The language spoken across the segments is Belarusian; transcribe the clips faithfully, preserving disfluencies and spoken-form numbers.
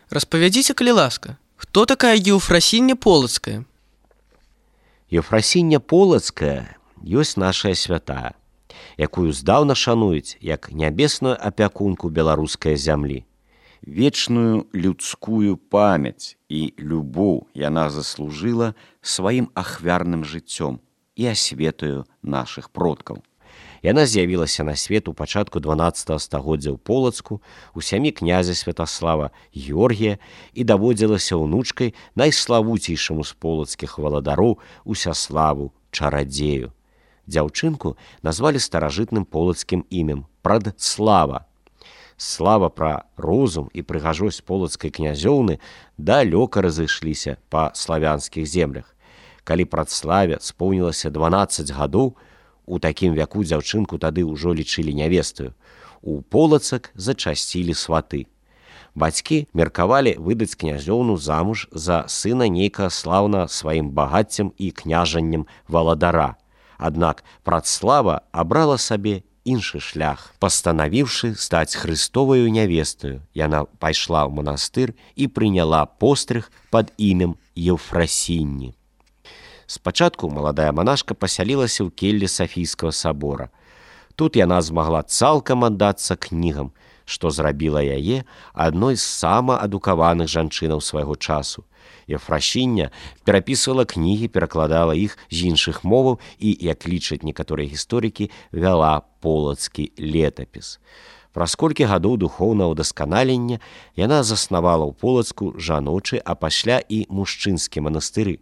Распавядзіце, калі ласка, хто такая Еўфрасіння Полацкая? Еўфрасіння Полацкая ёсць нашая святая, якую здаўна шануюць як нябесную апякунку беларускай зямлі. Вечную людскую памяць і любоў яна заслужыла сваім ахвярным жыццём і асветаю нашых продкаў. Яна з'явілася на свет у пачатку дванаццатага стагоддзя ў Полацку у сям'і князя Святаслава Георгія і даводзілася ўнучкай найславуцейшаму з полацкіх валадароў Усяславу Чарадзею. Дзяўчынку назвалі старажытным полацкім імем Прадслава. Слава пра розум і прыгажосць полацкай князёўны далёка разышліся па славянскіх землях. Калі Прадславе споўнілася дванаццаць гадоў, у такім вяку дзяўчынку тады ўжо лічылі нявестаю. У Полацак зачасцілі сваты. Бацькі меркавалі выдаць князёўну замуж за сына нейкага слаўна сваім багаццем і княжаннем валадара. Аднак Прадслава абрала сабе іншы шлях. Пастанавіўшы стаць Хрыстоваю нявестаю, яна пайшла ў манастыр і прыняла пострыг пад імем Еўфрасінні. Спачатку маладая манашка пасялілася ў келлі Сафійскага сабора. Тут яна змагла цалкам аддацца кнігам, што зрабіла яе адной з самаадукаваных жанчынаў свайго часу. Еўфрасіння перапісвала кнігі, перакладала іх з іншых моваў і, як лічаць некаторыя гісторыкі, вяла полацкі летапіс. Праз колькі гадоў духоўнага ўдасканалення яна заснавала ў Полацку жаночы, а пасля і мужчынскі манастыры.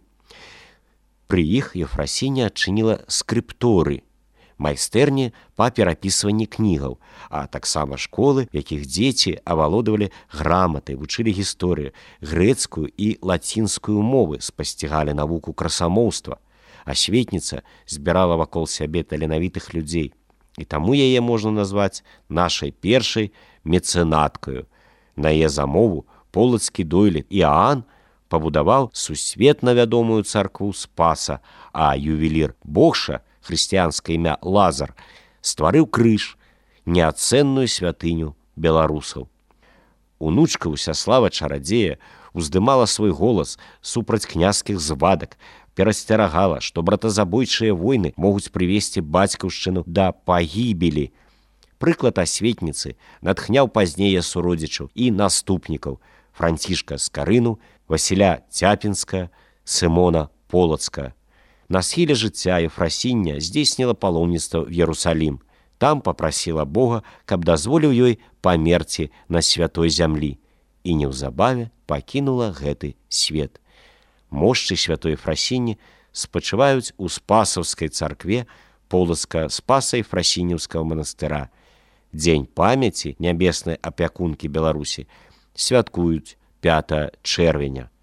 Пры іх Еўфрасіння адчыніла скрыпторы, майстэрні па перапісванні кнігаў, а таксама школы, якіх дзеці авалодавалі граматай, вучылі гісторыю, грэцкую і лацінскую мовы, спасцігалі навуку красамоўства. Асветніца збірала вакол сябе таленавітых людзей, і таму яе можна назваць нашай першай мецэнаткаю. На яе замову полацкі дойлід Іаан пабудаваў сусветна вядомую царкву Спаса, а ювелір Богша, хрысціянскае імя Лазар, стварыў крыж, неацэнную святыню беларусаў. Унучка Усяслава Чарадзея уздымала свой голас супраць княскіх звадак, перасцерагала, што братазабойчыя войны могуць прывесці бацькаўшчыну да пагібелі. Прыклад асветніцы натхняў пазней суродзічаў і наступнікаў Францішка Скарыну, Васіля Цяпінска, Сымона Полацка. На схіле жыцця Еўфрасіння здзейсніла паломніцтва в Ерусалім. Там папрасіла Бога, каб дазволіў ёй памерці на святой зямлі, і неўзабаве пакінула гэты свет. Мошчы святой Еўфрасіні спачываюць у Спасаўскай царкве Полацка-Спаса-Еўфрасініўскага манастыра. Дзень памяці нябеснай апякункі Беларусі святкуюць пятага чэрвеня.